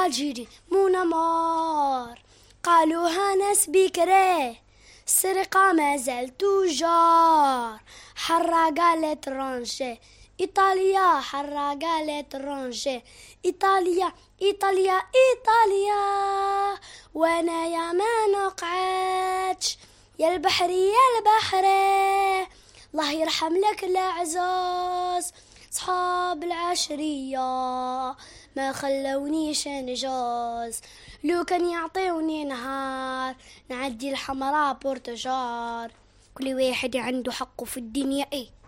الجيري مونامور، قالوا هانس بكريه السرقة ما زال توجار، حرة قالت رانجي إيطاليا، حرة قالت رانجي إيطاليا إيطاليا إيطاليا، وانا يا ما نقعدش يا البحري يا البحري، الله يرحم لك العزاز صحاب العشرية ما خلونيش نجاز، لو كان يعطيوني نهار نعدي الحمراء بورتجار، كل واحد عنده حقه في الدنيا.